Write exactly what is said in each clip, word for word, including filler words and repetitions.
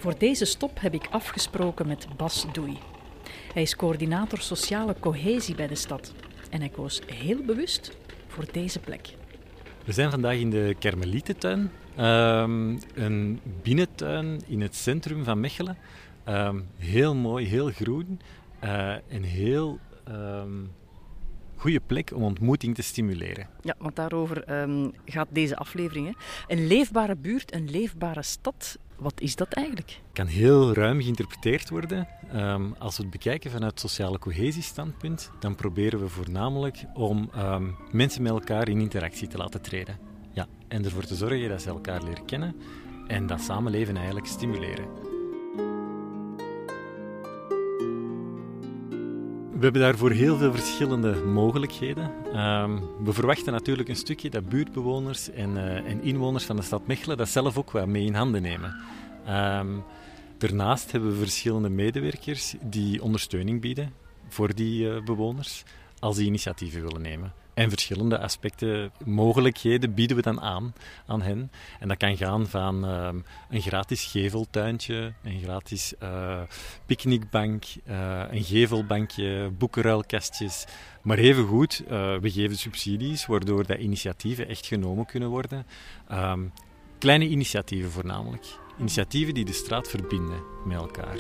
Voor deze stop heb ik afgesproken met Bas Doei. Hij is coördinator sociale cohesie bij de stad. En hij koos heel bewust voor deze plek. We zijn vandaag in de Karmelietentuin. Um, een binnentuin in het centrum van Mechelen. Um, heel mooi, heel groen. Uh, een heel um, goede plek om ontmoeting te stimuleren. Ja, want daarover um, gaat deze aflevering. Hè. Een leefbare buurt, een leefbare stad. Wat is dat eigenlijk? Het kan heel ruim geïnterpreteerd worden. Um, als we het bekijken vanuit sociale cohesiestandpunt, dan proberen we voornamelijk om um, mensen met elkaar in interactie te laten treden. Ja, en ervoor te zorgen dat ze elkaar leren kennen en dat samenleven eigenlijk stimuleren. We hebben daarvoor heel veel verschillende mogelijkheden. Um, we verwachten natuurlijk een stukje dat buurtbewoners en, uh, en inwoners van de stad Mechelen dat zelf ook wat mee in handen nemen. Um, daarnaast hebben we verschillende medewerkers die ondersteuning bieden voor die uh, bewoners als die initiatieven willen nemen. En verschillende aspecten, mogelijkheden bieden we dan aan aan hen. En dat kan gaan van um, een gratis geveltuintje, een gratis uh, picknickbank, uh, een gevelbankje, boekenruilkastjes. Maar evengoed, uh, we geven subsidies, waardoor dat initiatieven echt genomen kunnen worden. Um, kleine initiatieven voornamelijk. Initiatieven die de straat verbinden met elkaar.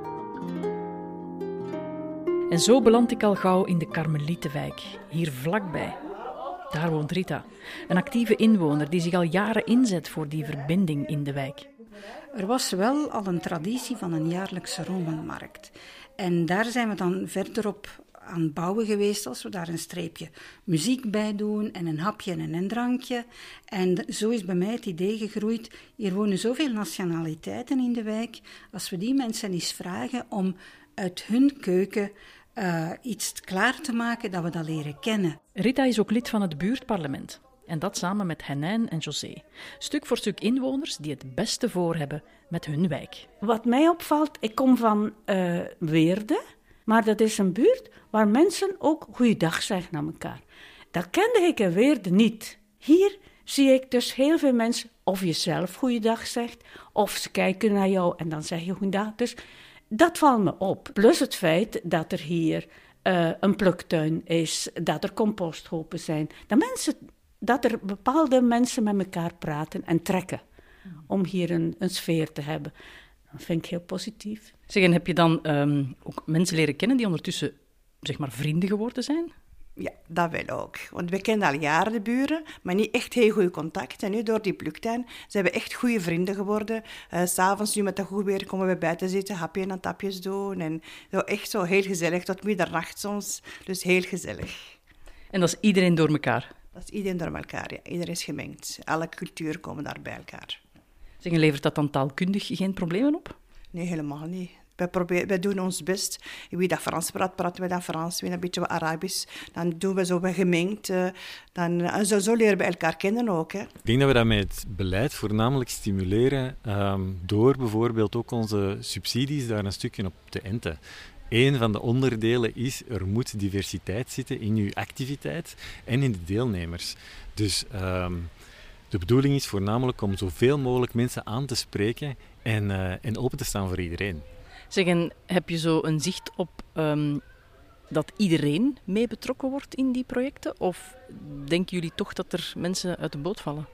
En zo beland ik al gauw in de Karmelietenwijk, hier vlakbij. Daar woont Rita, een actieve inwoner die zich al jaren inzet voor die verbinding in de wijk. Er was wel al een traditie van een jaarlijkse rommelmarkt. En daar zijn we dan verder op aan het bouwen geweest, als we daar een streepje muziek bij doen en een hapje en een drankje. En zo is bij mij het idee gegroeid, hier wonen zoveel nationaliteiten in de wijk, als we die mensen eens vragen om uit hun keuken uh, iets klaar te maken dat we dat leren kennen. Rita is ook lid van het buurtparlement. En dat samen met Henijn en José. Stuk voor stuk inwoners die het beste voor hebben met hun wijk. Wat mij opvalt, ik kom van uh, Weerde, maar dat is een buurt waar mensen ook goeiedag zeggen naar elkaar. Dat kende ik in Weerde niet. Hier zie ik dus heel veel mensen, of je zelf goeiedag zegt, of ze kijken naar jou en dan zeg je goeiedag. Dus dat valt me op. Plus het feit dat er hier uh, een pluktuin is, dat er composthopen zijn. Dat, mensen, dat er bepaalde mensen met elkaar praten en trekken om hier een, een sfeer te hebben. Dat vind ik heel positief. Zeg, en heb je dan um, ook mensen leren kennen die ondertussen zeg maar vrienden geworden zijn? Ja, dat wel ook. Want we kennen al jaren de buren, maar niet echt heel goed contact. En nu door die pluktuin zijn we echt goede vrienden geworden. Uh, 's avonds nu met dat goed weer komen we buiten zitten, hapje en tapjes doen. En zo echt zo heel gezellig, tot middernacht soms. Dus heel gezellig. En dat is iedereen door elkaar? Dat is iedereen door elkaar, ja. Iedereen is gemengd. Alle culturen komen daar bij elkaar. Zeg, en levert dat dan taalkundig geen problemen op? Nee, helemaal niet. Wij, proberen, wij doen ons best. Wie dat Frans praat, praten wij dan Frans. Wie een beetje wat Arabisch, dan doen we zo gemengd. Dan, en zo, zo leren we elkaar kennen ook. Hè. Ik denk dat we dat met het beleid voornamelijk stimuleren um, door bijvoorbeeld ook onze subsidies daar een stukje op te enten. Een van de onderdelen is, er moet diversiteit zitten in uw activiteit en in de deelnemers. Dus um, de bedoeling is voornamelijk om zoveel mogelijk mensen aan te spreken en, uh, en open te staan voor iedereen. Zeg, en heb je zo een zicht op um, dat iedereen mee betrokken wordt in die projecten? Of denken jullie toch dat er mensen uit de boot vallen?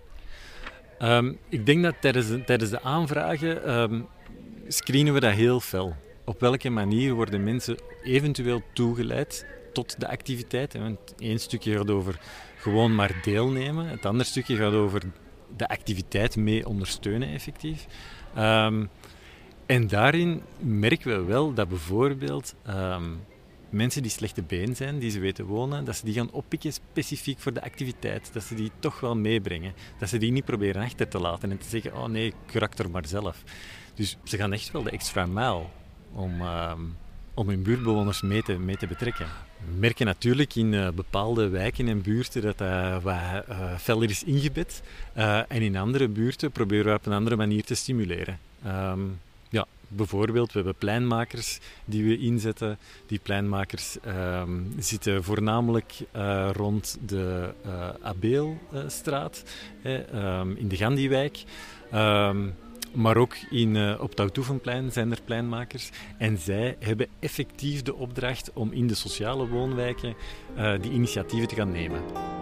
Um, ik denk dat tijdens de, tijdens de aanvragen um, screenen we dat heel fel. Op welke manier worden mensen eventueel toegeleid tot de activiteit? Want één stukje gaat over gewoon maar deelnemen. Het andere stukje gaat over de activiteit mee ondersteunen effectief. Um, En daarin merken we wel dat bijvoorbeeld um, mensen die slechte been zijn, die ze weten wonen, dat ze die gaan oppikken specifiek voor de activiteit. Dat ze die toch wel meebrengen. Dat ze die niet proberen achter te laten en te zeggen, oh nee, ik raak er maar zelf. Dus ze gaan echt wel de extra mile om, um, om hun buurtbewoners mee te, mee te betrekken. We merken natuurlijk in uh, bepaalde wijken en buurten dat dat wat uh, feller is ingebed. Uh, en in andere buurten proberen we op een andere manier te stimuleren. Um, ja, bijvoorbeeld, we hebben pleinmakers die we inzetten. Die pleinmakers um, zitten voornamelijk uh, rond de uh, Abeelstraat, eh, um, in de Gandhiwijk. Um, Maar ook in, uh, op het Touwtoefenplein zijn er pleinmakers. En zij hebben effectief de opdracht om in de sociale woonwijken uh, die initiatieven te gaan nemen.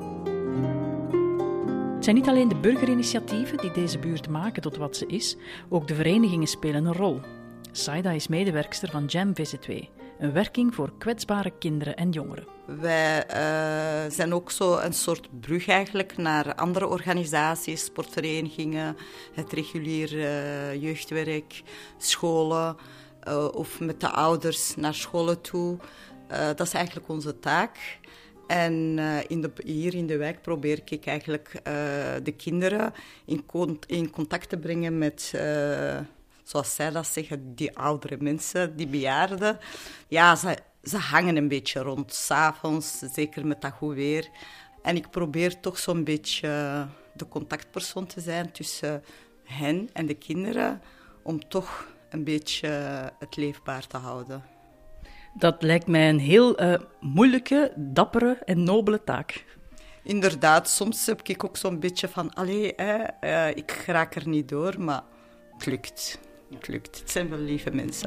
Het zijn niet alleen de burgerinitiatieven die deze buurt maken tot wat ze is, ook de verenigingen spelen een rol. Saida is medewerkster van Jam V Z twee, een werking voor kwetsbare kinderen en jongeren. Wij uh, zijn ook zo een soort brug eigenlijk naar andere organisaties, sportverenigingen, het regulier uh, jeugdwerk, scholen uh, of met de ouders naar scholen toe. Uh, dat is eigenlijk onze taak. En uh, in de, hier in de wijk probeer ik eigenlijk uh, de kinderen in, con- in contact te brengen met, uh, zoals zij dat zeggen, die oudere mensen, die bejaarden. Ja, ze, ze hangen een beetje rond, 's avonds, zeker met dat goed weer. En ik probeer toch zo'n beetje uh, de contactpersoon te zijn tussen hen en de kinderen, om toch een beetje uh, het leefbaar te houden. Dat lijkt mij een heel uh, moeilijke, dappere en nobele taak. Inderdaad, soms heb ik ook zo'n beetje van... Allee, hè, uh, ik raak er niet door, maar het lukt. Het lukt. Het zijn wel lieve mensen.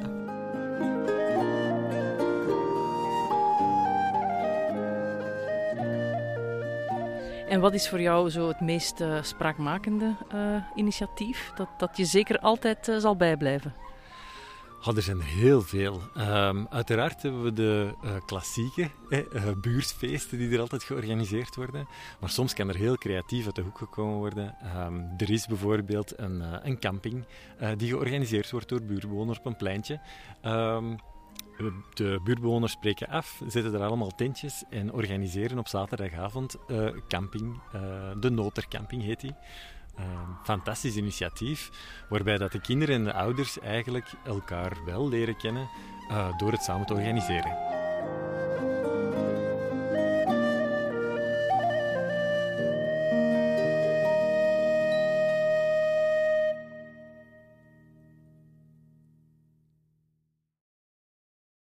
En wat is voor jou zo het meest uh, spraakmakende uh, initiatief? Dat, dat je zeker altijd uh, zal bijblijven? Oh, er zijn er heel veel. Um, uiteraard hebben we de uh, klassieke eh, uh, buurtfeesten die er altijd georganiseerd worden. Maar soms kan er heel creatief uit de hoek gekomen worden. Um, er is bijvoorbeeld een, uh, een camping uh, die georganiseerd wordt door buurtbewoners op een pleintje. Um, de buurtbewoners spreken af, zetten er allemaal tentjes en organiseren op zaterdagavond uh, camping. Uh, de Notercamping heet die. Een uh, fantastisch initiatief, waarbij dat de kinderen en de ouders eigenlijk elkaar wel leren kennen uh, door het samen te organiseren.